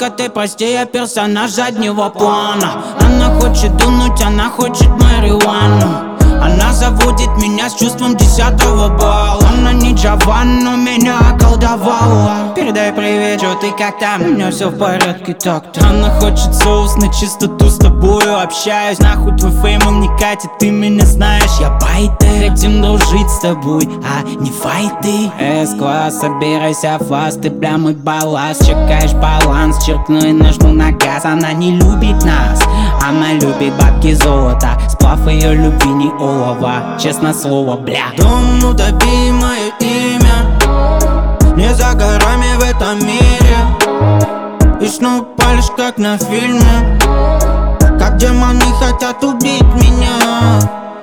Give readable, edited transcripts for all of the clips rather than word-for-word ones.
Только ты прости, я персонаж заднего плана. Она хочет дунуть, она хочет марихуану. Она заводит меня с чувством 10-го балла. Она не Джован, но меня околдовала. Передай привет, что ты как там? У меня все в порядке так-то. Она хочет соус на чистоту, с тобою общаюсь. Нахуй твой фейм, он не катит, ты меня знаешь. Я байтер, хотим дружить с тобой, а не файты. С-класс, собирайся фаст, ты прям мой балласт. Чекаешь баланс, черкну и нажму на газ. Она не любит нас, она любит бабки золота. Сплав ее любви не олова, честно слово, бля. Дом, утопи мое имя, не за горами в этом мире. И снова палишь, как на фильме, как демоны хотят убить меня.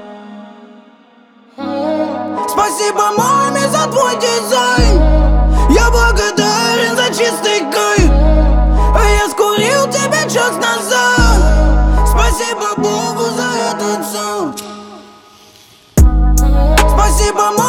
Спасибо маме за твой дизайн, я благодарен за чистый кайф. А я скурил тебя час назад. Спасибо Богу за этот сон. Спасибо,